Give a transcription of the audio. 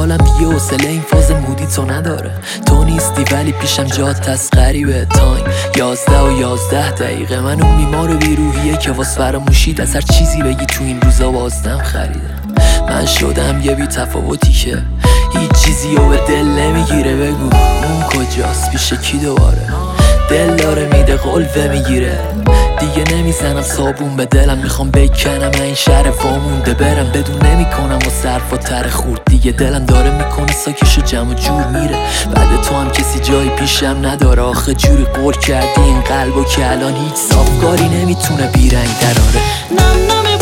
حالم دیگه حوصله این فاز مودی تو نداره. تو نیستی ولی پیشم جات تسخریبه. تایم 11:11 من اون بیمار بیروحیه که واس فراموشید از هر چیزی بگی تو این روزا بازدم خریده. من شدم یه بی تفاوتی که هیچ چیزی رو به دل نمیگیره. بگو اون کجاست، پیش کی دوباره دل داره میده قلبه میگیره. دیگه نمیزنم صابون به دلم، میخوام بکنم این شهر وامونده برم بدون نمیکنم و صرف و تر خورد. دیگه دلم داره میکنه ساکشو جمع و جور میره. بعد تو هم کسی جایی پیشم نداره. آخه جوری قول کردی این قلبو که الان هیچ صافکاری نمیتونه بیرنگ دراره.